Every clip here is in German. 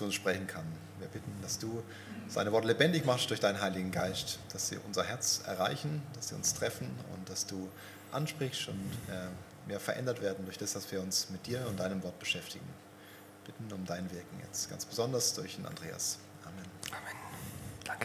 zu uns sprechen kann. Wir bitten, dass du seine Worte lebendig machst durch deinen Heiligen Geist, dass sie unser Herz erreichen, dass sie uns treffen und dass du ansprichst und wir verändert werden durch das, dass wir uns mit dir und deinem Wort beschäftigen. Bitten um dein Wirken jetzt, ganz besonders durch den Andreas. Amen. Amen. Danke.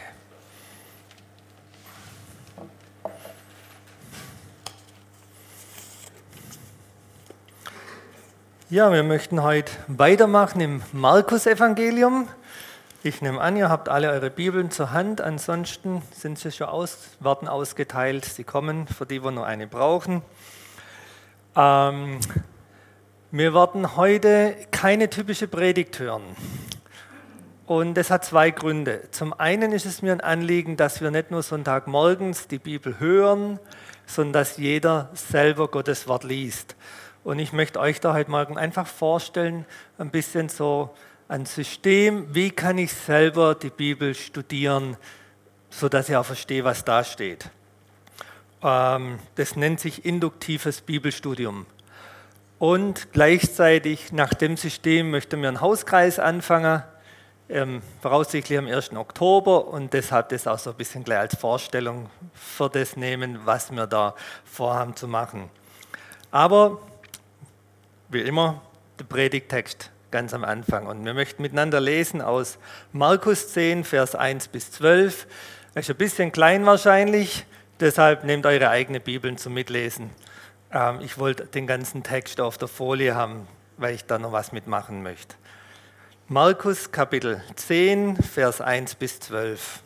Ja, wir möchten heute weitermachen im Markus-Evangelium. Ich nehme an, ihr habt alle eure Bibeln zur Hand, ansonsten sind sie schon werden ausgeteilt. Sie kommen für die noch eine brauchen. Wir werden heute keine typische Predigt hören. Und das hat zwei Gründe. Zum einen ist es mir ein Anliegen, dass wir nicht nur Sonntagmorgens die Bibel hören, sondern dass jeder selber Gottes Wort liest. Und ich möchte euch da heute Morgen einfach vorstellen, ein bisschen so ein System, wie kann ich selber die Bibel studieren, sodass ich auch verstehe, was da steht. Das nennt sich induktives Bibelstudium. Und gleichzeitig nach dem System möchten wir einen Hauskreis anfangen, voraussichtlich am 1. Oktober, und deshalb das auch so ein bisschen gleich als Vorstellung für das nehmen, was wir da vorhaben zu machen. Aber wie immer, der Predigttext ganz am Anfang. Und wir möchten miteinander lesen aus Markus 10, Vers 1 bis 12. Das ist ein bisschen klein wahrscheinlich, deshalb nehmt eure eigene Bibeln zum Mitlesen. Ich wollte den ganzen Text auf der Folie haben, weil ich da noch was mitmachen möchte. Markus Kapitel 10, Vers 1 bis 12.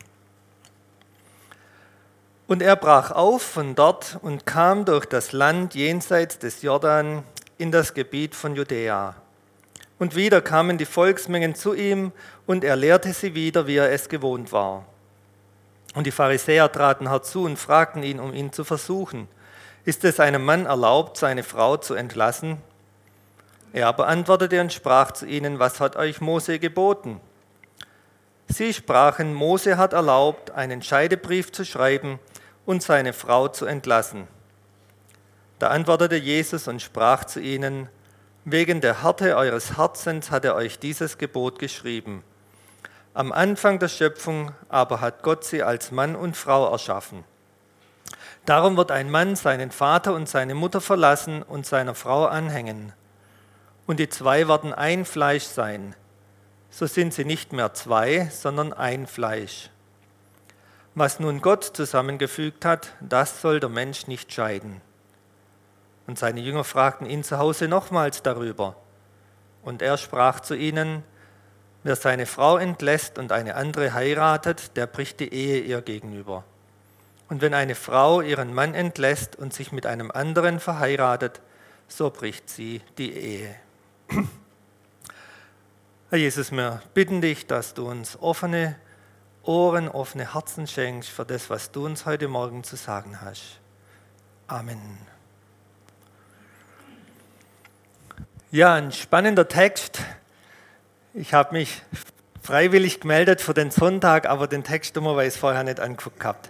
Und er brach auf von dort und kam durch das Land jenseits des Jordan in das Gebiet von Judäa. Und wieder kamen die Volksmengen zu ihm, und er lehrte sie wieder, wie er es gewohnt war. Und die Pharisäer traten herzu und fragten ihn, um ihn zu versuchen: Ist es einem Mann erlaubt, seine Frau zu entlassen? Er aber antwortete und sprach zu ihnen: Was hat euch Mose geboten? Sie sprachen: Mose hat erlaubt, einen Scheidebrief zu schreiben und seine Frau zu entlassen. Da antwortete Jesus und sprach zu ihnen: Wegen der Härte eures Herzens hat er euch dieses Gebot geschrieben. Am Anfang der Schöpfung aber hat Gott sie als Mann und Frau erschaffen. Darum wird ein Mann seinen Vater und seine Mutter verlassen und seiner Frau anhängen. Und die zwei werden ein Fleisch sein. So sind sie nicht mehr zwei, sondern ein Fleisch. Was nun Gott zusammengefügt hat, das soll der Mensch nicht scheiden. Und seine Jünger fragten ihn zu Hause nochmals darüber. Und er sprach zu ihnen: Wer seine Frau entlässt und eine andere heiratet, der bricht die Ehe ihr gegenüber. Und wenn eine Frau ihren Mann entlässt und sich mit einem anderen verheiratet, so bricht sie die Ehe. Herr Jesus, wir bitten dich, dass du uns offene Ohren, offene Herzen schenkst für das, was du uns heute Morgen zu sagen hast. Amen. Ja, ein spannender Text. Ich habe mich freiwillig gemeldet für den Sonntag, aber den Text dummerweise vorher nicht angeguckt gehabt.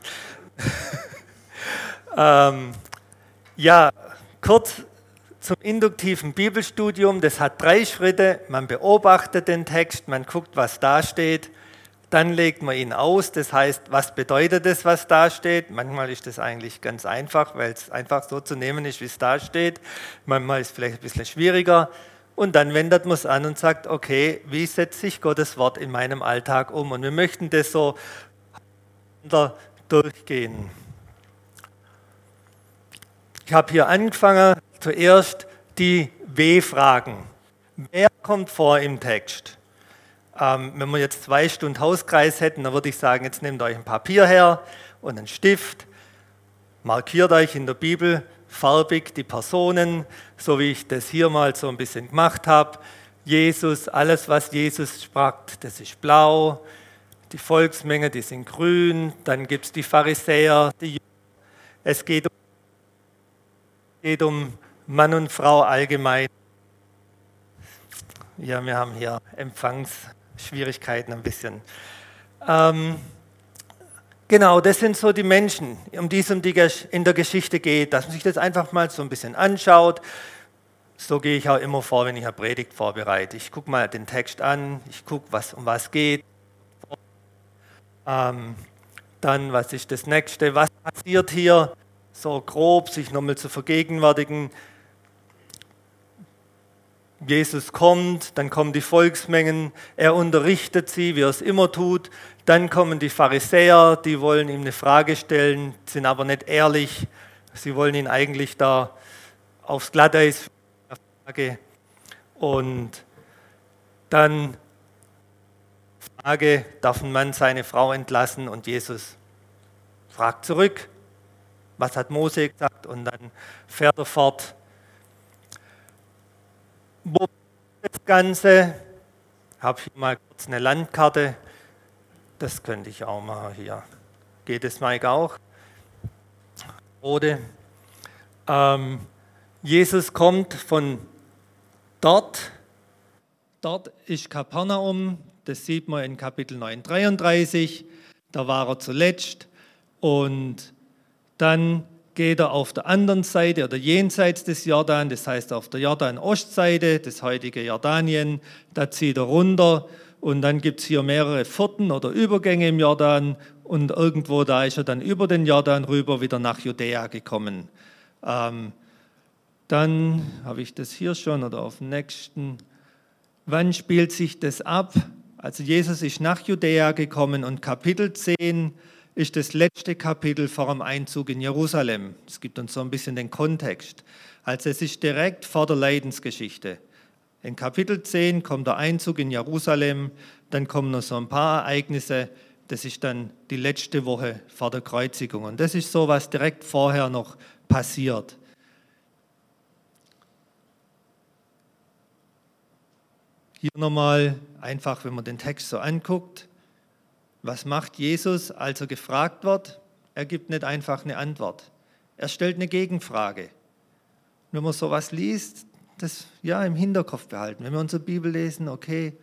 Kurz zum induktiven Bibelstudium. Das hat 3 Schritte. Man beobachtet den Text, man guckt, was da steht. Dann legt man ihn aus, das heißt, was bedeutet das, was da steht? Manchmal ist das eigentlich ganz einfach, weil es einfach so zu nehmen ist, wie es da steht. Manchmal ist es vielleicht ein bisschen schwieriger. Und dann wendet man es an und sagt, okay, wie setze ich Gottes Wort in meinem Alltag um? Und wir möchten das so durchgehen. Ich habe hier angefangen, zuerst die W-Fragen. Wer kommt vor im Text? Wenn wir jetzt 2 Stunden Hauskreis hätten, dann würde ich sagen, jetzt nehmt euch ein Papier her und einen Stift, markiert euch in der Bibel farbig die Personen, so wie ich das hier mal so ein bisschen gemacht habe. Jesus, alles was Jesus sprach, das ist blau, die Volksmenge, die sind grün, dann gibt es die Pharisäer, die Jünger. Es geht um Mann und Frau allgemein. Ja, wir haben hier Empfangsschwierigkeiten ein bisschen. Genau, das sind so die Menschen, um die es in der Geschichte geht, dass man sich das einfach mal so ein bisschen anschaut. So gehe ich auch immer vor, wenn ich eine Predigt vorbereite. Ich gucke mal den Text an, ich gucke, um was geht. Dann, was ist das Nächste? Was passiert hier? So grob, sich nochmal zu vergegenwärtigen. Jesus kommt, dann kommen die Volksmengen, er unterrichtet sie, wie er es immer tut. Dann kommen die Pharisäer, die wollen ihm eine Frage stellen, sind aber nicht ehrlich. Sie wollen ihn eigentlich da aufs Glatteis Frage. Und dann Frage, darf ein Mann seine Frau entlassen? Und Jesus fragt zurück, was hat Mose gesagt? Und dann fährt er fort. Wo ist das Ganze? Ich habe hier mal kurz eine Landkarte. Das könnte ich auch machen hier. Geht es, Mike, auch? Rode. Jesus kommt von dort. Dort ist Kapernaum. Das sieht man in Kapitel 9,33. Da war er zuletzt. Und dann geht er auf der anderen Seite oder jenseits des Jordan, das heißt auf der Jordan-Ostseite, das heutige Jordanien, da zieht er runter und dann gibt es hier mehrere Pforten oder Übergänge im Jordan und irgendwo da ist er dann über den Jordan rüber wieder nach Judäa gekommen. Dann habe ich das hier schon oder auf dem nächsten. Wann spielt sich das ab? Also Jesus ist nach Judäa gekommen und Kapitel 10 ist das letzte Kapitel vor dem Einzug in Jerusalem. Das gibt uns so ein bisschen den Kontext. Also es ist direkt vor der Leidensgeschichte. In Kapitel 10 kommt der Einzug in Jerusalem, dann kommen noch so ein paar Ereignisse. Das ist dann die letzte Woche vor der Kreuzigung. Und das ist so, was direkt vorher noch passiert. Hier nochmal einfach, wenn man den Text so anguckt. Was macht Jesus, als er gefragt wird? Er gibt nicht einfach eine Antwort. Er stellt eine Gegenfrage. Wenn man sowas liest, das ja im Hinterkopf behalten. Wenn wir unsere Bibel lesen, okay,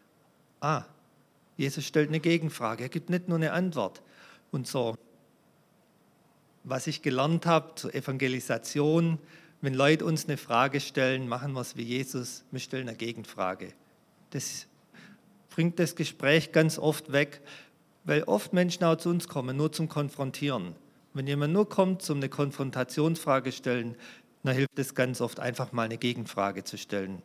Jesus stellt eine Gegenfrage. Er gibt nicht nur eine Antwort. Und so, was ich gelernt habe zur Evangelisation, wenn Leute uns eine Frage stellen, machen wir es wie Jesus, wir stellen eine Gegenfrage. Das bringt das Gespräch ganz oft weg, weil oft Menschen auch zu uns kommen, nur zum Konfrontieren. Wenn jemand nur kommt, um eine Konfrontationsfrage zu stellen, dann hilft es ganz oft, einfach mal eine Gegenfrage zu stellen.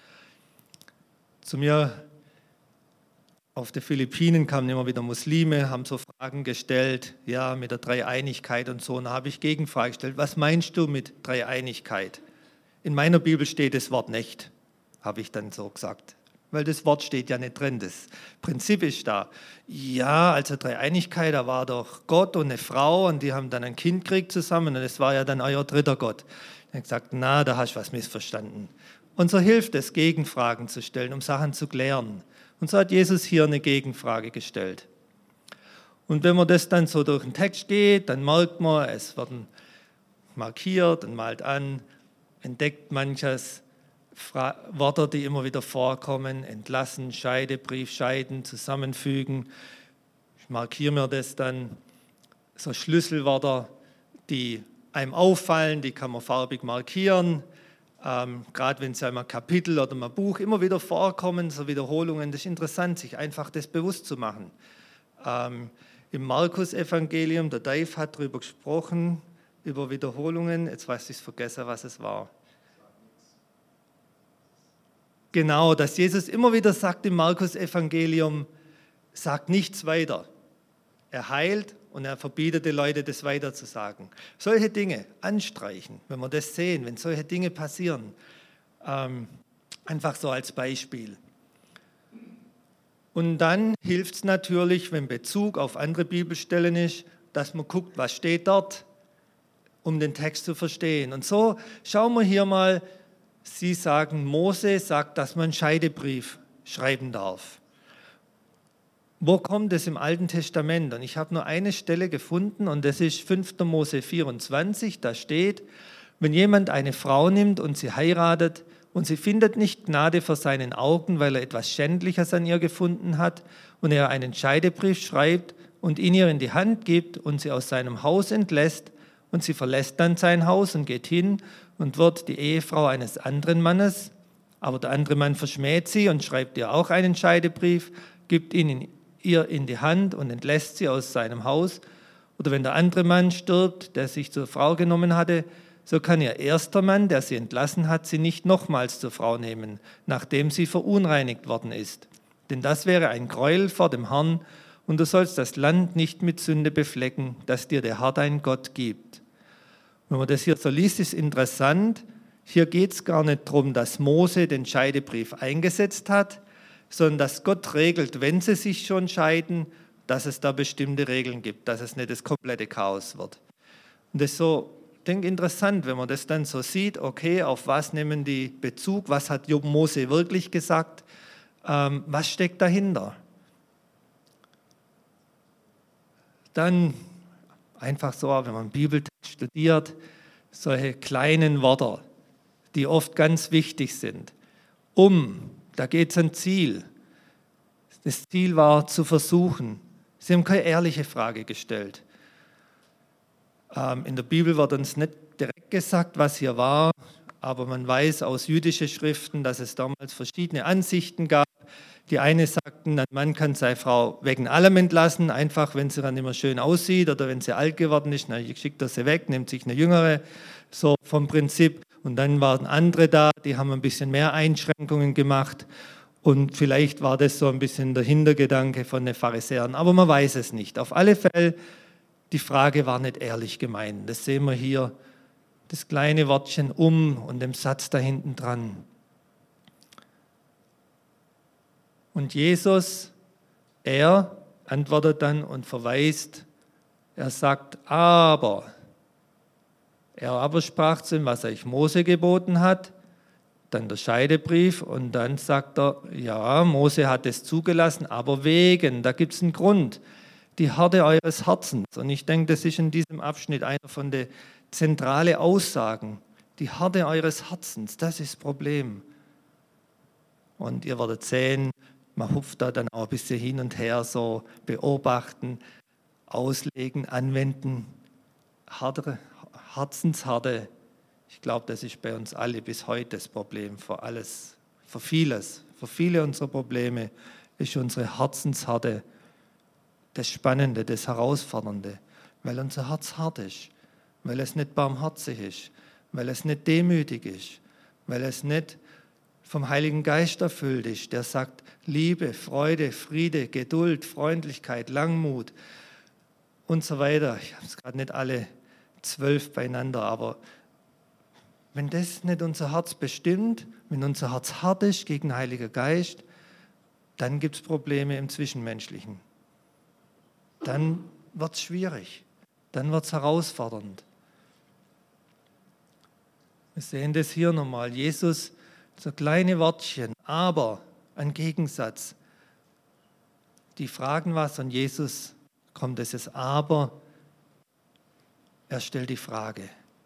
Zu mir auf den Philippinen kamen immer wieder Muslime, haben so Fragen gestellt, ja, mit der Dreieinigkeit und so. Und da habe ich Gegenfrage gestellt, was meinst du mit Dreieinigkeit? In meiner Bibel steht das Wort nicht, habe ich dann so gesagt. Weil das Wort steht ja nicht drin, das Prinzip ist da. Ja, also Dreieinigkeit, da war doch Gott und eine Frau und die haben dann ein Kind gekriegt zusammen und das war ja dann euer dritter Gott. Ich habe gesagt, da hast du was missverstanden. Und so hilft es, Gegenfragen zu stellen, um Sachen zu klären. Und so hat Jesus hier eine Gegenfrage gestellt. Und wenn man das dann so durch den Text geht, dann merkt man, es werden markiert und malt an, entdeckt manches, Wörter, die immer wieder vorkommen, entlassen, Scheidebrief, scheiden, zusammenfügen. Ich markiere mir das dann, so Schlüsselwörter, die einem auffallen, die kann man farbig markieren. Gerade wenn sie in einem Kapitel oder einem Buch immer wieder vorkommen, so Wiederholungen, das ist interessant, sich einfach das bewusst zu machen. Im Markus-Evangelium, der Dave hat darüber gesprochen, über Wiederholungen, jetzt weiß ich vergessen, was es war. Genau, dass Jesus immer wieder sagt im Markus-Evangelium, sagt nichts weiter. Er heilt und er verbietet den Leuten, das weiter zu sagen. Solche Dinge anstreichen, wenn wir das sehen, wenn solche Dinge passieren. Einfach so als Beispiel. Und dann hilft es natürlich, wenn Bezug auf andere Bibelstellen ist, dass man guckt, was steht dort, um den Text zu verstehen. Und so schauen wir hier mal, Sie sagen, Mose sagt, dass man einen Scheidebrief schreiben darf. Wo kommt es im Alten Testament? Und ich habe nur eine Stelle gefunden und das ist 5. Mose 24, da steht, wenn jemand eine Frau nimmt und sie heiratet und sie findet nicht Gnade vor seinen Augen, weil er etwas Schändliches an ihr gefunden hat und er einen Scheidebrief schreibt und ihn ihr in die Hand gibt und sie aus seinem Haus entlässt und sie verlässt dann sein Haus und geht hin und wird die Ehefrau eines anderen Mannes, aber der andere Mann verschmäht sie und schreibt ihr auch einen Scheidebrief, gibt ihn ihr in die Hand und entlässt sie aus seinem Haus. Oder wenn der andere Mann stirbt, der sich zur Frau genommen hatte, so kann ihr erster Mann, der sie entlassen hat, sie nicht nochmals zur Frau nehmen, nachdem sie verunreinigt worden ist. Denn das wäre ein Gräuel vor dem Herrn, und du sollst das Land nicht mit Sünde beflecken, das dir der Herr dein Gott gibt. Wenn man das hier so liest, ist interessant. Hier geht es gar nicht darum, dass Mose den Scheidebrief eingesetzt hat, sondern dass Gott regelt, wenn sie sich schon scheiden, dass es da bestimmte Regeln gibt, dass es nicht das komplette Chaos wird. Und das ist so, ich denke, interessant, wenn man das dann so sieht, okay, auf was nehmen die Bezug, was hat Mose wirklich gesagt, was steckt dahinter? Dann einfach so, wenn man Bibeltext studiert, solche kleinen Wörter, die oft ganz wichtig sind. Da geht es ein Ziel. Das Ziel war zu versuchen. Sie haben keine ehrliche Frage gestellt. In der Bibel wird uns nicht direkt gesagt, was hier war, aber man weiß aus jüdischen Schriften, dass es damals verschiedene Ansichten gab. Die eine sagten, ein Mann kann seine Frau wegen allem entlassen, einfach wenn sie dann immer schön aussieht oder wenn sie alt geworden ist, dann schickt er sie weg, nimmt sich eine jüngere, so vom Prinzip. Und dann waren andere da, die haben ein bisschen mehr Einschränkungen gemacht und vielleicht war das so ein bisschen der Hintergedanke von den Pharisäern, aber man weiß es nicht. Auf alle Fälle, die Frage war nicht ehrlich gemeint. Das sehen wir hier, das kleine Wortchen und dem Satz da hinten dran. Und Jesus, er antwortet dann und verweist, er sagt, aber. Er aber sprach zu ihm, was euch Mose geboten hat, dann der Scheidebrief und dann sagt er, ja, Mose hat es zugelassen, aber da gibt es einen Grund, die Härte eures Herzens. Und ich denke, das ist in diesem Abschnitt einer von den zentralen Aussagen. Die Härte eures Herzens, das ist das Problem. Und ihr werdet sehen, man hupft da dann auch ein bisschen hin und her, so beobachten, auslegen, anwenden. Herzenshärte, ich glaube, das ist bei uns alle bis heute das Problem für alles, für vieles. Für viele unserer Probleme ist unsere Herzenshärte das Spannende, das Herausfordernde, weil unser Herz hart ist, weil es nicht barmherzig ist, weil es nicht demütig ist, weil es nicht vom Heiligen Geist erfüllt ist, der sagt, Liebe, Freude, Friede, Geduld, Freundlichkeit, Langmut und so weiter. Ich habe es gerade nicht alle 12 beieinander, aber wenn das nicht unser Herz bestimmt, wenn unser Herz hart ist gegen den Heiligen Geist, dann gibt es Probleme im Zwischenmenschlichen. Dann wird es schwierig, dann wird es herausfordernd. Wir sehen das hier nochmal. Jesus, so kleine Wortchen, aber ein Gegensatz. Die fragen was und Jesus kommt dieses Aber. Er stellt die Frage.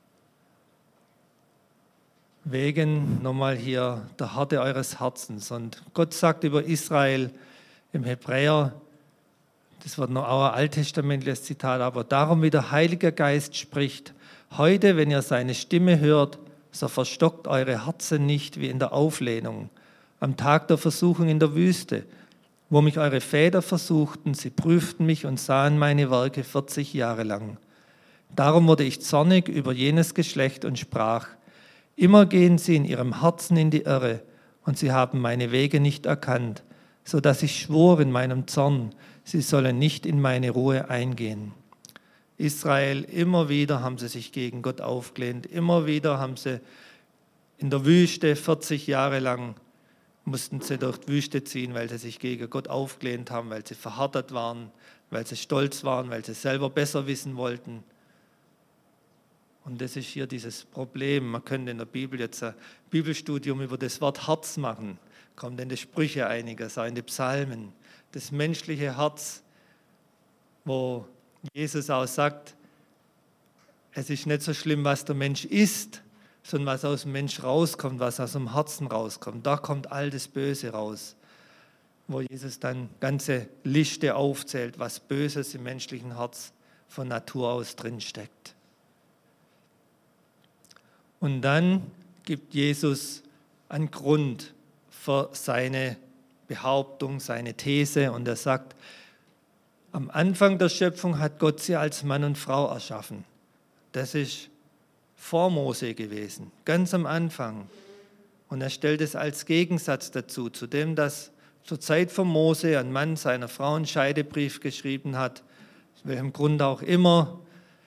Wegen, nochmal hier, der Härte eures Herzens. Und Gott sagt über Israel im Hebräer, das wird noch auch ein alttestamentliches Zitat, aber darum, wie der Heilige Geist spricht, heute, wenn ihr seine Stimme hört, so verstockt eure Herzen nicht wie in der Auflehnung, am Tag der Versuchung in der Wüste, wo mich eure Väter versuchten, sie prüften mich und sahen meine Werke 40 Jahre lang. Darum wurde ich zornig über jenes Geschlecht und sprach, immer gehen sie in ihrem Herzen in die Irre und sie haben meine Wege nicht erkannt, so dass ich schwor in meinem Zorn, sie sollen nicht in meine Ruhe eingehen. Israel, immer wieder haben sie sich gegen Gott aufgelehnt, immer wieder haben sie in der Wüste 40 Jahre lang mussten sie durch die Wüste ziehen, weil sie sich gegen Gott aufgelehnt haben, weil sie verhärtet waren, weil sie stolz waren, weil sie selber besser wissen wollten. Und das ist hier dieses Problem. Man könnte in der Bibel jetzt ein Bibelstudium über das Wort Herz machen. Kommt in die Sprüche einiges, auch in die Psalmen. Das menschliche Herz, wo Jesus auch sagt, es ist nicht so schlimm, was der Mensch ist, sondern was aus dem Mensch rauskommt, was aus dem Herzen rauskommt. Da kommt all das Böse raus, wo Jesus dann ganze Liste aufzählt, was Böses im menschlichen Herz von Natur aus drinsteckt. Und dann gibt Jesus einen Grund für seine Behauptung, seine These. Und er sagt, am Anfang der Schöpfung hat Gott sie als Mann und Frau erschaffen. Das ist vor Mose gewesen, ganz am Anfang. Und er stellt es als Gegensatz dazu, zu dem, dass zur Zeit von Mose ein Mann seiner Frau einen Scheidebrief geschrieben hat, aus welchem Grund auch immer.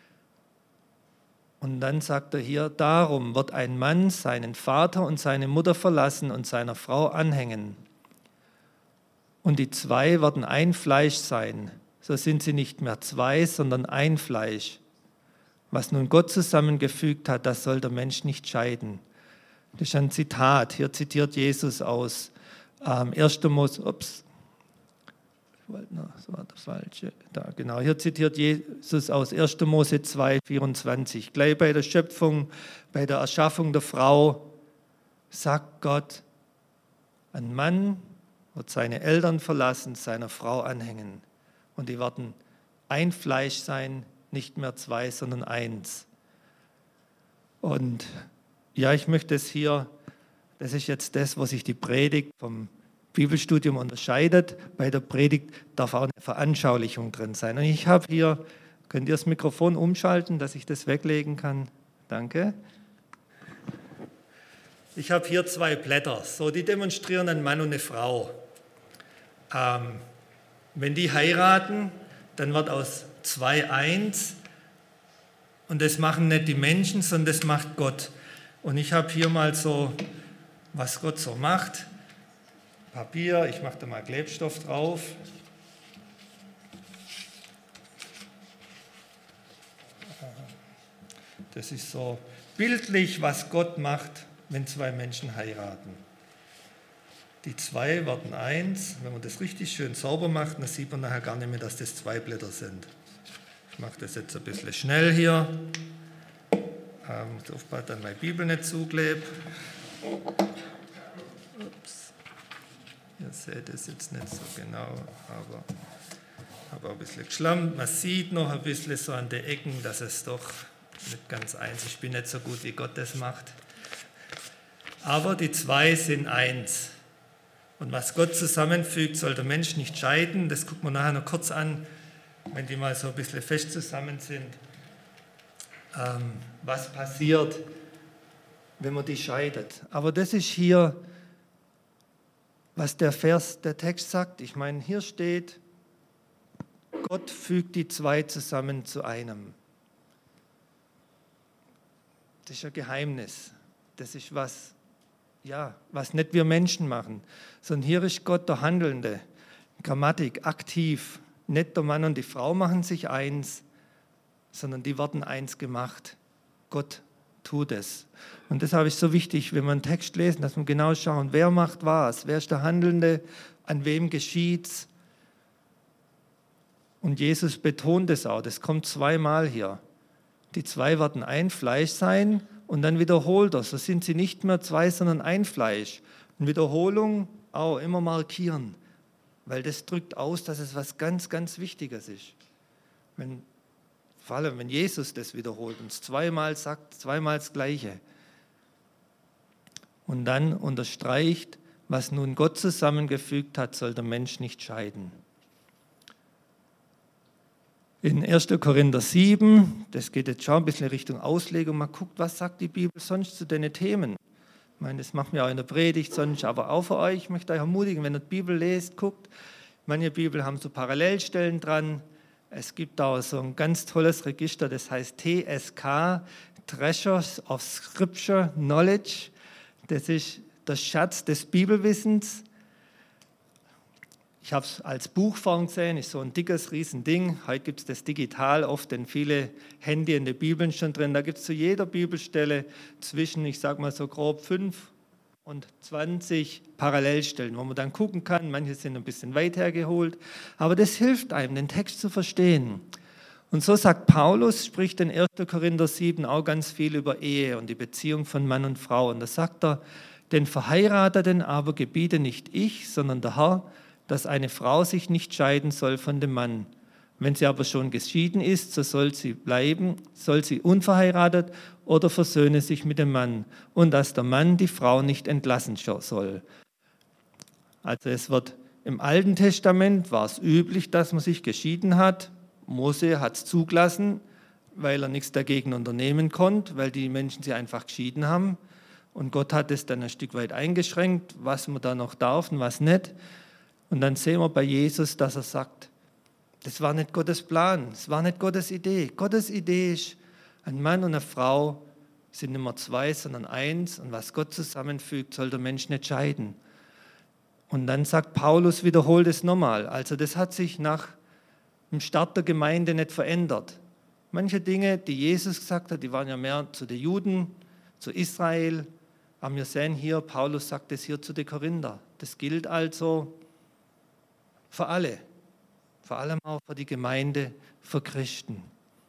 Und dann sagt er hier, darum wird ein Mann seinen Vater und seine Mutter verlassen und seiner Frau anhängen. Und die zwei werden ein Fleisch sein. So sind sie nicht mehr zwei, sondern ein Fleisch. Was nun Gott zusammengefügt hat, das soll der Mensch nicht scheiden. Das ist ein Zitat. Hier zitiert Jesus aus 1. Mose. Das war der falsche. Da, genau. Hier zitiert Jesus aus 1. Mose 2, 24. Gleich bei der Schöpfung, bei der Erschaffung der Frau, sagt Gott, ein Mann wird seine Eltern verlassen, seiner Frau anhängen. Und die werden ein Fleisch sein, nicht mehr zwei, sondern eins. Und ja, ich möchte es hier, das ist jetzt das, wo sich die Predigt vom Bibelstudium unterscheidet. Bei der Predigt darf auch eine Veranschaulichung drin sein. Und ich habe hier, könnt ihr das Mikrofon umschalten, dass ich das weglegen kann? Danke. Ich habe hier 2 Blätter, so, die demonstrieren einen Mann und eine Frau. Wenn die heiraten, dann wird aus 2 eins. Und das machen nicht die Menschen, sondern das macht Gott. Und ich habe hier mal so, was Gott so macht. Papier, ich mache da mal Klebstoff drauf. Das ist so bildlich, was Gott macht, wenn 2 Menschen heiraten. Die 2 werden 1. Wenn man das richtig schön sauber macht, dann sieht man nachher gar nicht mehr, dass das 2 Blätter sind. Ich mache das jetzt ein bisschen schnell hier. Muss aufpassen, dass meine Bibel nicht zuklebe. Ups. Ihr seht es jetzt nicht so genau, aber ich habe ein bisschen geschlammt. Man sieht noch ein bisschen so an den Ecken, dass es doch nicht ganz eins ist. Ich bin nicht so gut, wie Gott das macht. Aber die 2 sind 1. Und was Gott zusammenfügt, soll der Mensch nicht scheiden. Das gucken wir nachher noch kurz an, wenn die mal so ein bisschen fest zusammen sind. Was passiert, wenn man die scheidet. Aber das ist hier, was der Text sagt. Ich meine, hier steht, Gott fügt die 2 zusammen zu einem. Das ist ein Geheimnis. Das ist was nicht wir Menschen machen, sondern hier ist Gott der Handelnde. Grammatik, aktiv. Nicht der Mann und die Frau machen sich eins, sondern die werden eins gemacht. Gott tut es. Und deshalb ist es so wichtig, wenn wir einen Text lesen, dass wir genau schauen, wer macht was, wer ist der Handelnde, an wem geschieht's. Und Jesus betont es auch, das kommt 2-mal hier. Die 2 werden ein Fleisch sein und dann wiederholt er. So sind sie nicht mehr 2, sondern ein Fleisch. Und Wiederholung auch immer markieren, weil das drückt aus, dass es was ganz, ganz Wichtiges ist. Vor allem, wenn Jesus das wiederholt und es 2-mal sagt, 2-mal das Gleiche. Und dann unterstreicht, was nun Gott zusammengefügt hat, soll der Mensch nicht scheiden. In 1. Korinther 7, das geht jetzt schon ein bisschen in Richtung Auslegung, man guckt, was sagt die Bibel sonst zu den Themen. Ich meine, das machen wir auch in der Predigt sonst, aber auch für euch, ich möchte euch ermutigen, wenn ihr die Bibel lest, guckt, manche Bibel haben so Parallelstellen dran. Es gibt auch so ein ganz tolles Register, das heißt TSK, Treasures of Scripture Knowledge. Das ist der Schatz des Bibelwissens. Ich habe es als Buchform gesehen, ist so ein dickes Riesending. Heute gibt es das digital, oft in viele Handy in den Bibeln schon drin. Da gibt es zu jeder Bibelstelle zwischen, ich sage mal so grob 5 und 20 Parallelstellen, wo man dann gucken kann. Manche sind ein bisschen weit hergeholt, aber das hilft einem, den Text zu verstehen. Und so sagt Paulus, spricht in 1. Korinther 7 auch ganz viel über Ehe und die Beziehung von Mann und Frau. Und da sagt er, den Verheirateten aber gebiete nicht ich, sondern der Herr, dass eine Frau sich nicht scheiden soll von dem Mann. Wenn sie aber schon geschieden ist, so soll sie bleiben, soll sie unverheiratet oder versöhne sich mit dem Mann und dass der Mann die Frau nicht entlassen soll. Also es wird im Alten Testament war es üblich, dass man sich geschieden hat. Mose hat es zugelassen, weil er nichts dagegen unternehmen konnte, weil die Menschen sie einfach geschieden haben. Und Gott hat es dann ein Stück weit eingeschränkt, was man da noch darf und was nicht. Und dann sehen wir bei Jesus, dass er sagt, das war nicht Gottes Plan, das war nicht Gottes Idee. Gottes Idee ist, ein Mann und eine Frau sind nicht mehr zwei, sondern eins. Und was Gott zusammenfügt, soll der Mensch nicht scheiden. Und dann sagt Paulus, wiederholt es nochmal. Also das hat sich nach dem Start der Gemeinde nicht verändert. Manche Dinge, die Jesus gesagt hat, die waren ja mehr zu den Juden, zu Israel. Aber wir sehen hier, Paulus sagt es hier zu den Korinther. Das gilt also für alle, vor allem auch für die Gemeinde, für Christen.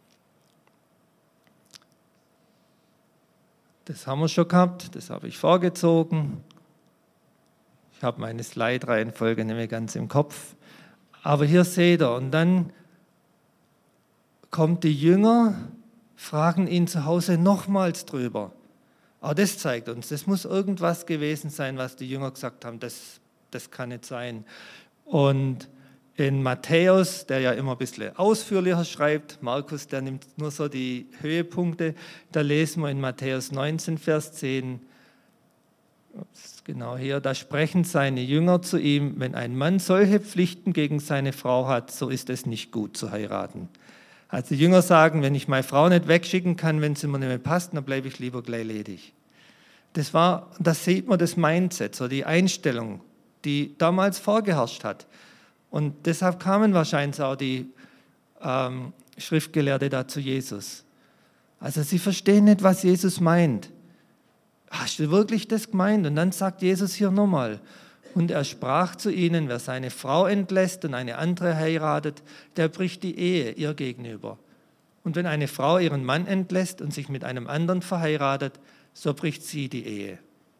Das haben wir schon gehabt, das habe ich vorgezogen. Ich habe meine Slide-Reihenfolge nicht mehr ganz im Kopf. Aber hier seht ihr, und dann kommt die Jünger, fragen ihn zu Hause nochmals drüber. Auch das zeigt uns, das muss irgendwas gewesen sein, was die Jünger gesagt haben, das kann nicht sein. Und in Matthäus, der ja immer ein bisschen ausführlicher schreibt, Markus, der nimmt nur so die Höhepunkte, da lesen wir in Matthäus 19, Vers 10, genau hier, da sprechen seine Jünger zu ihm, wenn ein Mann solche Pflichten gegen seine Frau hat, so ist es nicht gut zu heiraten. Also die Jünger sagen, wenn ich meine Frau nicht wegschicken kann, wenn sie mir nicht mehr passt, dann bleibe ich lieber gleich ledig. Das sieht man, das Mindset, so die Einstellung, die damals vorgeherrscht hat. Und deshalb kamen wahrscheinlich auch die Schriftgelehrte da zu Jesus. Also sie verstehen nicht, was Jesus meint. Hast du wirklich das gemeint? Und dann sagt Jesus hier nochmal, und er sprach zu ihnen, wer seine Frau entlässt und eine andere heiratet, der bricht die Ehe ihr gegenüber. Und wenn eine Frau ihren Mann entlässt und sich mit einem anderen verheiratet, so bricht sie die Ehe.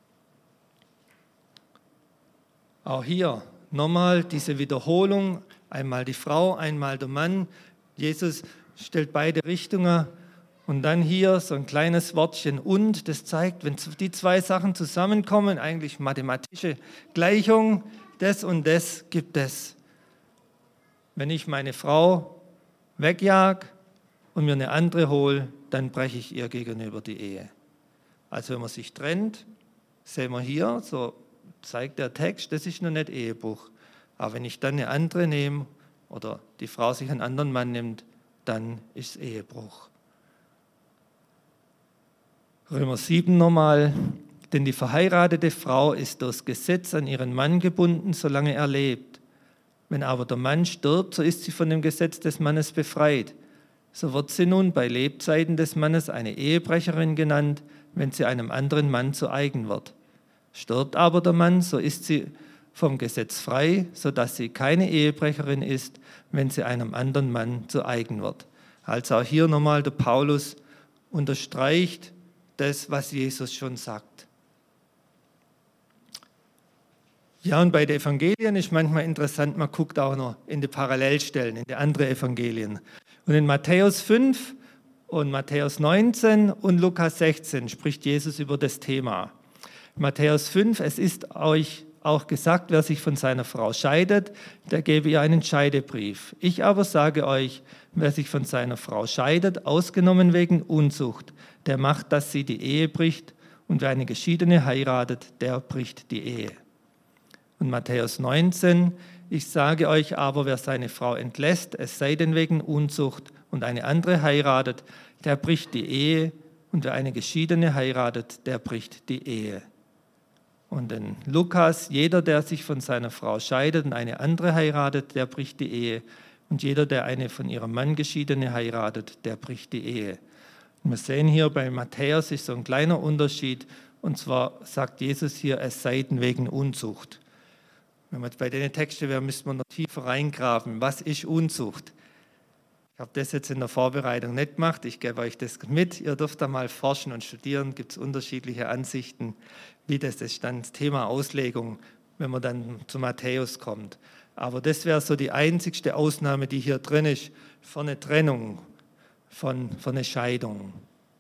Auch hier nochmal diese Wiederholung, einmal die Frau, einmal der Mann. Jesus stellt beide Richtungen. Und dann hier so ein kleines Wortchen und, das zeigt, wenn die zwei Sachen zusammenkommen, eigentlich mathematische Gleichung, das und das gibt es. Wenn ich meine Frau wegjag und mir eine andere hole, dann breche ich ihr gegenüber die Ehe. Also wenn man sich trennt, sehen wir hier, so zeigt der Text, das ist noch nicht Ehebruch. Aber wenn ich dann eine andere nehme oder die Frau sich einen anderen Mann nimmt, dann ist es Ehebruch. Römer 7 nochmal, denn die verheiratete Frau ist durchs Gesetz an ihren Mann gebunden, solange er lebt. Wenn aber der Mann stirbt, so ist sie von dem Gesetz des Mannes befreit. So wird sie nun bei Lebzeiten des Mannes eine Ehebrecherin genannt, wenn sie einem anderen Mann zu eigen wird. Stirbt aber der Mann, so ist sie vom Gesetz frei, sodass sie keine Ehebrecherin ist, wenn sie einem anderen Mann zu eigen wird. Also auch hier nochmal der Paulus unterstreicht das, was Jesus schon sagt. Ja, und bei den Evangelien ist manchmal interessant, man guckt auch noch in die Parallelstellen, in die anderen Evangelien. Und in Matthäus 5 und Matthäus 19 und Lukas 16 spricht Jesus über das Thema. Matthäus 5, es ist euch auch gesagt, wer sich von seiner Frau scheidet, der gebe ihr einen Scheidebrief. Ich aber sage euch, wer sich von seiner Frau scheidet, ausgenommen wegen Unzucht, der macht, dass sie die Ehe bricht, und wer eine Geschiedene heiratet, der bricht die Ehe. Und Matthäus 19, ich sage euch aber, wer seine Frau entlässt, es sei denn wegen Unzucht, und eine andere heiratet, der bricht die Ehe, und wer eine Geschiedene heiratet, der bricht die Ehe. Und in Lukas, jeder, der sich von seiner Frau scheidet und eine andere heiratet, der bricht die Ehe. Und jeder, der eine von ihrem Mann Geschiedene heiratet, der bricht die Ehe. Und wir sehen hier bei Matthäus ist so ein kleiner Unterschied. Und zwar sagt Jesus hier, es sei denn wegen Unzucht. Wenn wir jetzt bei den Texten wären, müsste man noch tiefer reingraben. Was ist Unzucht? Ich habe das jetzt in der Vorbereitung nicht gemacht. Ich gebe euch das mit. Ihr dürft da mal forschen und studieren. Gibt es unterschiedliche Ansichten, wie das ist dann das Thema Auslegung, wenn man dann zu Matthäus kommt. Aber das wäre so die einzigste Ausnahme, die hier drin ist, für eine Trennung, von eine Scheidung.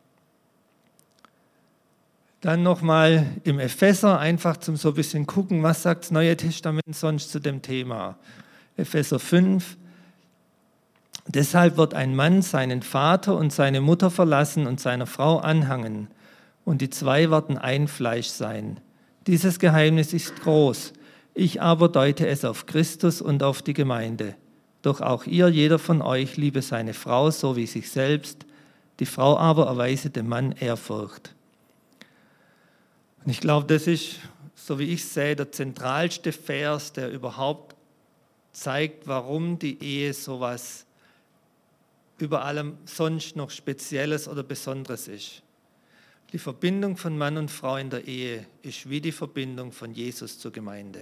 Dann nochmal im Epheser, einfach zum so ein bisschen gucken, was sagt das Neue Testament sonst zu dem Thema. Epheser 5. Deshalb wird ein Mann seinen Vater und seine Mutter verlassen und seiner Frau anhangen, und die zwei werden ein Fleisch sein. Dieses Geheimnis ist groß. Ich aber deute es auf Christus und auf die Gemeinde. Doch auch ihr, jeder von euch, liebe seine Frau so wie sich selbst. Die Frau aber erweise dem Mann Ehrfurcht. Und ich glaube, das ist, so wie ich sehe, der zentralste Vers, der überhaupt zeigt, warum die Ehe sowas über allem sonst noch Spezielles oder Besonderes ist. Die Verbindung von Mann und Frau in der Ehe ist wie die Verbindung von Jesus zur Gemeinde.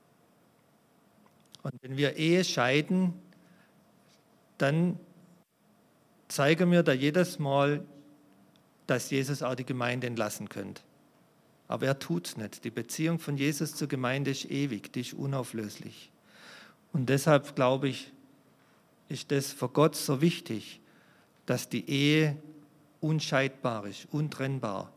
Und wenn wir Ehe scheiden, dann zeigen wir da jedes Mal, dass Jesus auch die Gemeinde entlassen könnte. Aber er tut es nicht. Die Beziehung von Jesus zur Gemeinde ist ewig, die ist unauflöslich. Und deshalb glaube ich, ist das für Gott so wichtig, dass die Ehe unscheidbar ist, untrennbar.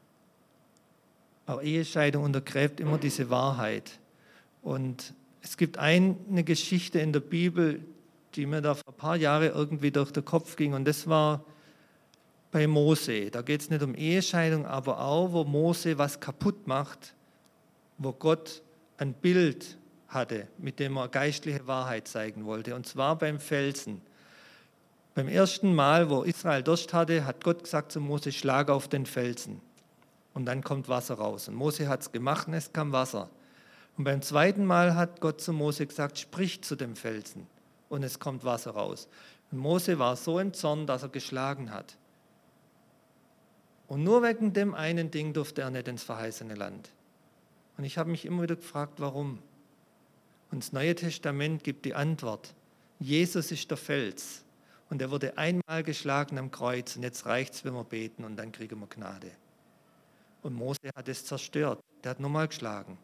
Aber Ehescheidung untergräbt immer diese Wahrheit. Und es gibt eine Geschichte in der Bibel, die mir da vor ein paar Jahren irgendwie durch den Kopf ging, und das war bei Mose. Da geht es nicht um Ehescheidung, aber auch, wo Mose was kaputt macht, wo Gott ein Bild hatte, mit dem er geistliche Wahrheit zeigen wollte, und zwar beim Felsen. Beim ersten Mal, wo Israel Durst hatte, hat Gott gesagt zu Mose, schlag auf den Felsen und dann kommt Wasser raus. Und Mose hat es gemacht und es kam Wasser. Und beim zweiten Mal hat Gott zu Mose gesagt, sprich zu dem Felsen und es kommt Wasser raus. Und Mose war so im Zorn, dass er geschlagen hat. Und nur wegen dem einen Ding durfte er nicht ins verheißene Land. Und ich habe mich immer wieder gefragt, warum? Und das Neue Testament gibt die Antwort. Jesus ist der Fels. Und er wurde einmal geschlagen am Kreuz. Und jetzt reicht es, wenn wir beten und dann kriegen wir Gnade. Und Mose hat es zerstört. Der hat nochmal geschlagen.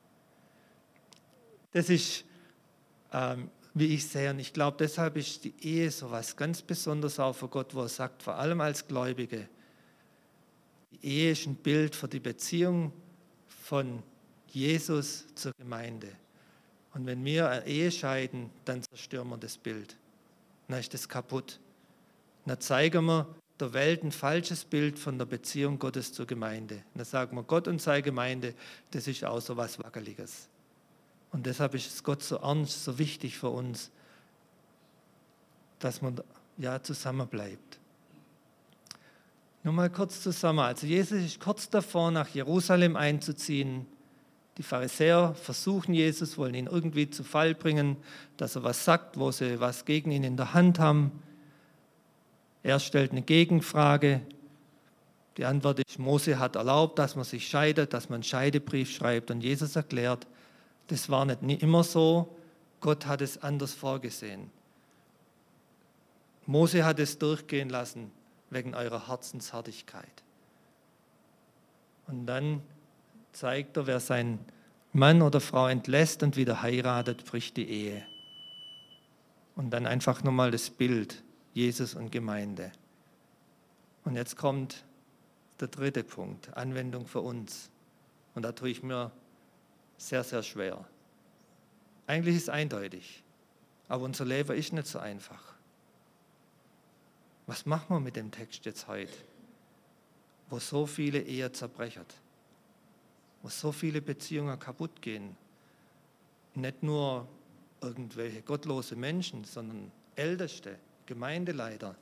Das ist, wie ich sehe, und ich glaube, deshalb ist die Ehe so was ganz Besonderes auch für Gott, wo er sagt, vor allem als Gläubige, die Ehe ist ein Bild für die Beziehung von Jesus zur Gemeinde. Und wenn wir eine Ehe scheiden, dann zerstören wir das Bild. Dann ist das kaputt. Dann zeigen wir der Welt ein falsches Bild von der Beziehung Gottes zur Gemeinde. Dann sagen wir, Gott und seine Gemeinde, das ist auch so was Wackeliges. Und deshalb ist es Gott so ernst, so wichtig für uns, dass man ja zusammenbleibt. Nur mal kurz zusammen. Also Jesus ist kurz davor, nach Jerusalem einzuziehen. Die Pharisäer versuchen Jesus, wollen ihn irgendwie zu Fall bringen, dass er was sagt, wo sie was gegen ihn in der Hand haben. Er stellt eine Gegenfrage. Die Antwort ist, Mose hat erlaubt, dass man sich scheidet, dass man einen Scheidebrief schreibt. Und Jesus erklärt, das war nicht immer so, Gott hat es anders vorgesehen. Mose hat es durchgehen lassen, wegen eurer Herzenshärtigkeit. Und dann zeigt er, wer seinen Mann oder Frau entlässt und wieder heiratet, bricht die Ehe. Und dann einfach nochmal das Bild, Jesus und Gemeinde. Und jetzt kommt der dritte Punkt, Anwendung für uns. Und da tue ich mir sehr, sehr schwer. Eigentlich ist es eindeutig, aber unser Leben ist nicht so einfach. Was machen wir mit dem Text jetzt heute, wo so viele Ehen zerbrechen, wo so viele Beziehungen kaputt gehen? Nicht nur irgendwelche gottlose Menschen, sondern Älteste, Gemeindeleiter.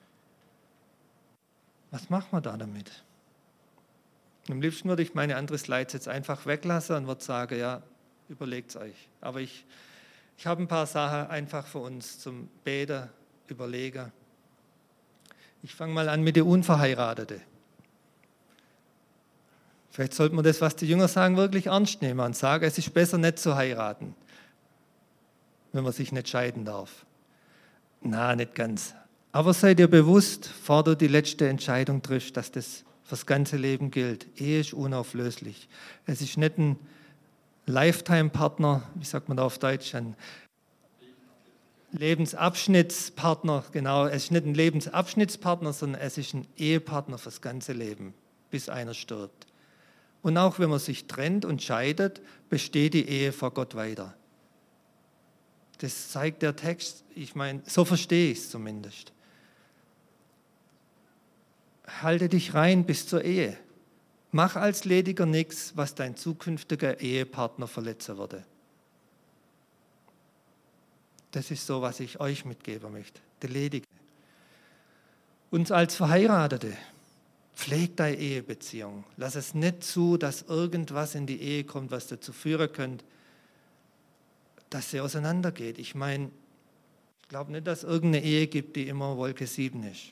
Was machen wir da damit? Am liebsten würde ich meine andere Slides jetzt einfach weglassen und würde sagen, ja, überlegt es euch. Aber ich habe ein paar Sachen einfach für uns zum Beten, Überlegen. Ich fange mal an mit der Unverheirateten. Vielleicht sollte man das, was die Jünger sagen, wirklich ernst nehmen und sagen, es ist besser nicht zu heiraten, wenn man sich nicht scheiden darf. Na, nicht ganz. Aber sei dir bewusst, bevor du die letzte Entscheidung triffst, dass das fürs ganze Leben gilt. Ehe ist unauflöslich. Es ist nicht ein Lifetime-Partner, wie sagt man da auf Deutsch, ein Lebensabschnittspartner, genau. Es ist nicht ein Lebensabschnittspartner, sondern es ist ein Ehepartner fürs ganze Leben, bis einer stirbt. Und auch wenn man sich trennt und scheidet, besteht die Ehe vor Gott weiter. Das zeigt der Text, ich meine, so verstehe ich es zumindest. Halte dich rein bis zur Ehe. Mach als Lediger nichts, was dein zukünftiger Ehepartner verletzen würde. Das ist so, was ich euch mitgeben möchte, der Ledige. Uns als Verheiratete, pflegt deine Ehebeziehung. Lass es nicht zu, dass irgendwas in die Ehe kommt, was dazu führen könnte, dass sie auseinandergeht. Ich meine, ich glaube nicht, dass es irgendeine Ehe gibt, die immer Wolke 7 ist.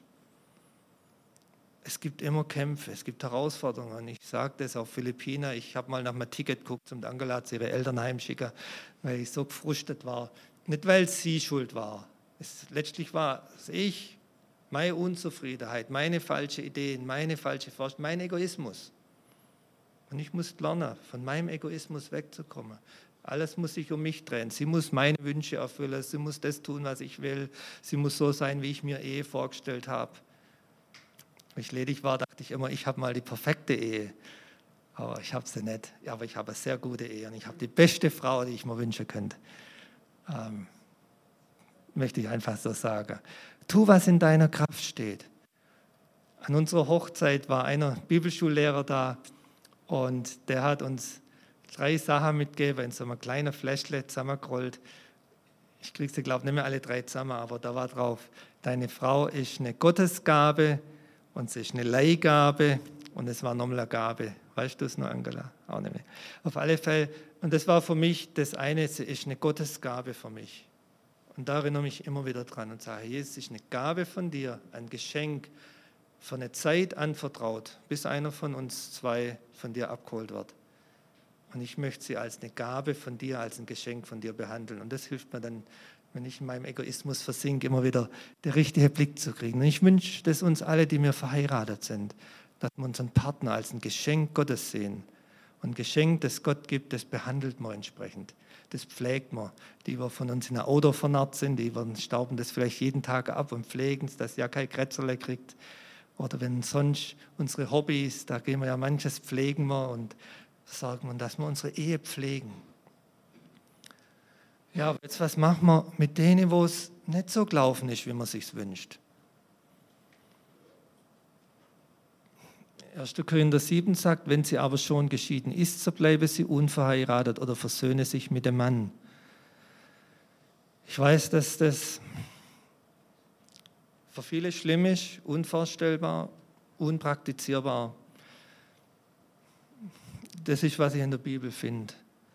Es gibt immer Kämpfe, es gibt Herausforderungen. Ich sage das auf Philippinen. Ich habe mal nach meinem Ticket geguckt, um Angela zu ihre Eltern heimschicken, weil ich so gefrustet war. Nicht, weil sie schuld war. Letztlich war es ich, meine Unzufriedenheit, meine falschen Ideen, meine falsche Vorstellung, mein Egoismus. Und ich muss lernen, von meinem Egoismus wegzukommen. Alles muss sich um mich drehen. Sie muss meine Wünsche erfüllen, sie muss das tun, was ich will. Sie muss so sein, wie ich mir Ehe vorgestellt habe. Als ich ledig war, dachte ich immer, ich habe mal die perfekte Ehe. Aber ich habe sie nicht. Aber ich habe eine sehr gute Ehe und ich habe die beste Frau, die ich mir wünschen könnte. Möchte ich einfach so sagen. Tu, was in deiner Kraft steht. An unserer Hochzeit war einer Bibelschullehrer da und der hat uns 3 Sachen mitgegeben in so einem kleinen Fläschle zusammengerollt. Ich kriege sie, glaube ich, nicht mehr alle 3 zusammen, aber da war drauf, deine Frau ist eine Gottesgabe und sie ist eine Leihgabe und es war nochmal eine Gabe. Weißt du es noch, Angela? Auch nicht mehr. Auf alle Fälle, und das war für mich das eine, sie ist eine Gottesgabe für mich. Und da erinnere ich mich immer wieder dran und sage, Jesus ist eine Gabe von dir, ein Geschenk, für eine Zeit anvertraut, bis einer von uns 2 von dir abgeholt wird. Und ich möchte sie als eine Gabe von dir, als ein Geschenk von dir behandeln. Und das hilft mir dann, wenn ich in meinem Egoismus versinke, immer wieder den richtigen Blick zu kriegen. Und ich wünsche das uns alle, die wir verheiratet sind, dass wir unseren Partner als ein Geschenk Gottes sehen. Und ein Geschenk, das Gott gibt, das behandelt man entsprechend. Das pflegt man. Die wir von uns in ein Auto vernarrt sind, die wir stauben das vielleicht jeden Tag ab und pflegen es, dass ja kein Krätzerle kriegt. Oder wenn sonst unsere Hobbys, da gehen wir ja manches pflegen wir und sagen wir, dass wir unsere Ehe pflegen. Ja, aber jetzt was machen wir mit denen, wo es nicht so gelaufen ist, wie man es sich wünscht? 1. Korinther 7 sagt, wenn sie aber schon geschieden ist, so bleibe sie unverheiratet oder versöhne sich mit dem Mann. Ich weiß, dass das für viele schlimm ist, unvorstellbar, unpraktizierbar. Das ist, was ich in der Bibel finde.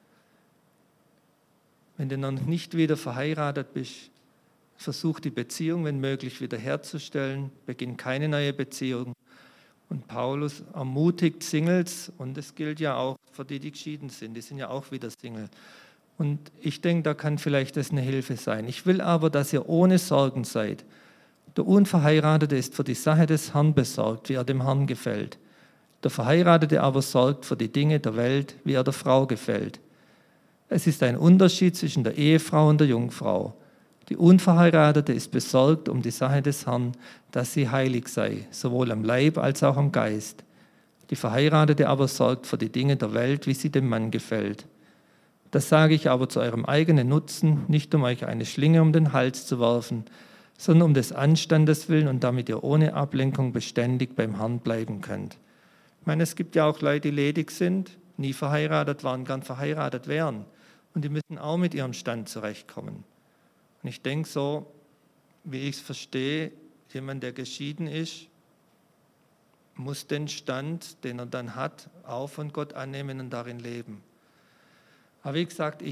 Wenn du noch nicht wieder verheiratet bist, versuch die Beziehung, wenn möglich, wiederherzustellen. Beginn keine neue Beziehung. Und Paulus ermutigt Singles, und das gilt ja auch für die, die geschieden sind. Die sind ja auch wieder Single. Und ich denke, da kann vielleicht das eine Hilfe sein. Ich will aber, dass ihr ohne Sorgen seid. Der Unverheiratete ist für die Sache des Herrn besorgt, wie er dem Herrn gefällt. Der Verheiratete aber sorgt für die Dinge der Welt, wie er der Frau gefällt. Es ist ein Unterschied zwischen der Ehefrau und der Jungfrau. Die Unverheiratete ist besorgt um die Sache des Herrn, dass sie heilig sei, sowohl am Leib als auch am Geist. Die Verheiratete aber sorgt für die Dinge der Welt, wie sie dem Mann gefällt. Das sage ich aber zu eurem eigenen Nutzen, nicht um euch eine Schlinge um den Hals zu werfen, sondern um des Anstandes willen und damit ihr ohne Ablenkung beständig beim Herrn bleiben könnt. Ich meine, es gibt ja auch Leute, die ledig sind, nie verheiratet waren, gern verheiratet wären. Und die müssen auch mit ihrem Stand zurechtkommen. Und ich denke so, wie ich es verstehe, jemand, der geschieden ist, muss den Stand, den er dann hat, auch von Gott annehmen und darin leben. Aber wie gesagt,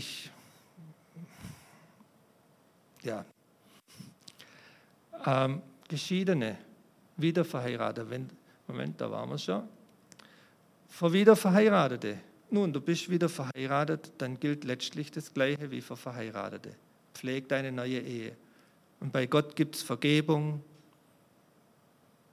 Geschiedene, Wiederverheiratete, Moment, da waren wir schon. Für Wiederverheiratete, nun, du bist wieder verheiratet, dann gilt letztlich das Gleiche wie für Verheiratete. Pfleg deine neue Ehe. Und bei Gott gibt es Vergebung,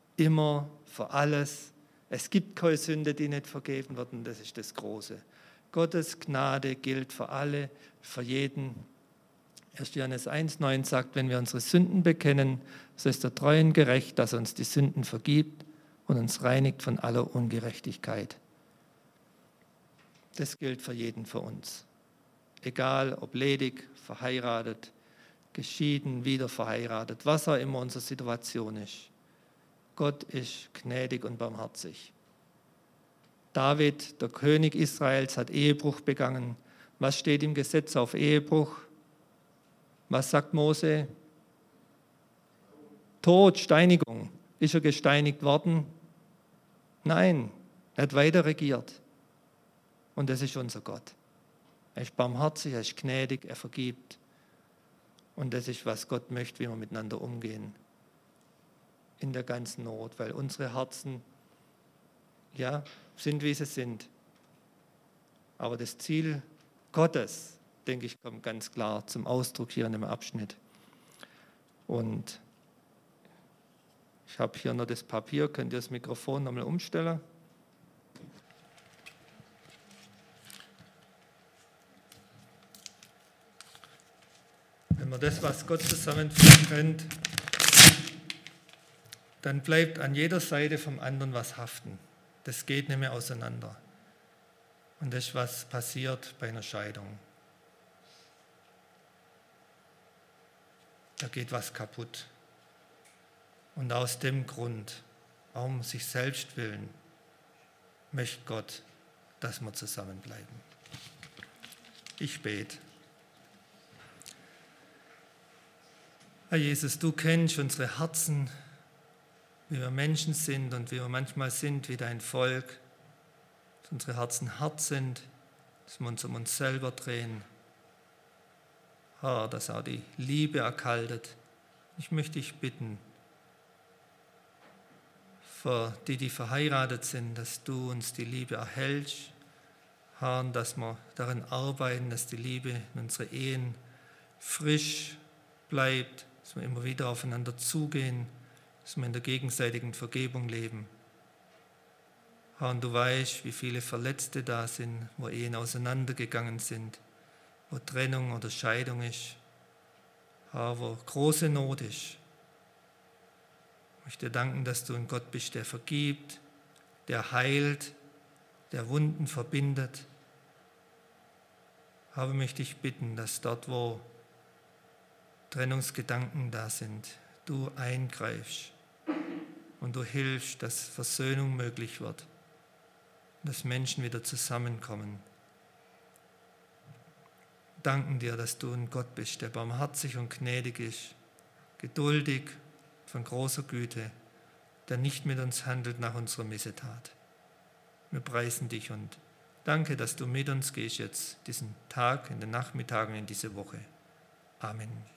immer, für alles. Es gibt keine Sünde, die nicht vergeben wird, und das ist das Große. Gottes Gnade gilt für alle, für jeden. 1. Johannes 1,9 sagt, wenn wir unsere Sünden bekennen, so ist er treu und gerecht, dass er uns die Sünden vergibt und uns reinigt von aller Ungerechtigkeit. Das gilt für jeden von uns. Egal ob ledig, verheiratet, geschieden, wieder verheiratet, was auch immer unsere Situation ist. Gott ist gnädig und barmherzig. David, der König Israels, hat Ehebruch begangen. Was steht im Gesetz auf Ehebruch? Was sagt Mose? Tod, Steinigung. Ist er gesteinigt worden? Nein, er hat weiter regiert. Und das ist unser Gott. Er ist barmherzig, er ist gnädig, er vergibt. Und das ist, was Gott möchte, wie wir miteinander umgehen. In der ganzen Not, weil unsere Herzen, ja, sind, wie sie sind. Aber das Ziel Gottes, denke ich, kommt ganz klar zum Ausdruck hier in dem Abschnitt. Und ich habe hier noch das Papier, könnt ihr das Mikrofon nochmal umstellen? Wenn man das, was Gott zusammenfügen könnte, dann bleibt an jeder Seite vom anderen was haften. Das geht nicht mehr auseinander. Und das ist, was passiert bei einer Scheidung. Da geht was kaputt. Und aus dem Grund, um sich selbst willen, möchte Gott, dass wir zusammenbleiben. Ich bete. Herr Jesus, du kennst unsere Herzen, wie wir Menschen sind und wie wir manchmal sind wie dein Volk, dass unsere Herzen hart sind, dass wir uns um uns selber drehen. Herr, dass auch die Liebe erkaltet. Ich möchte dich bitten, für die, die verheiratet sind, dass du uns die Liebe erhältst, Herr, und dass wir daran arbeiten, dass die Liebe in unsere Ehen frisch bleibt, dass wir immer wieder aufeinander zugehen, dass wir in der gegenseitigen Vergebung leben. Herr, und du weißt, wie viele Verletzte da sind, wo Ehen auseinandergegangen sind, wo Trennung oder Scheidung ist, Herr, wo große Not ist. Ich möchte dir danken, dass du ein Gott bist, der vergibt, der heilt, der Wunden verbindet. Aber möchte ich bitten, dass dort, wo Trennungsgedanken da sind, du eingreifst und du hilfst, dass Versöhnung möglich wird, dass Menschen wieder zusammenkommen. Danken dir, dass du ein Gott bist, der barmherzig und gnädig ist, geduldig, von großer Güte, der nicht mit uns handelt nach unserer Missetat. Wir preisen dich und danke, dass du mit uns gehst jetzt diesen Tag, in den Nachmittagen, in diese Woche. Amen.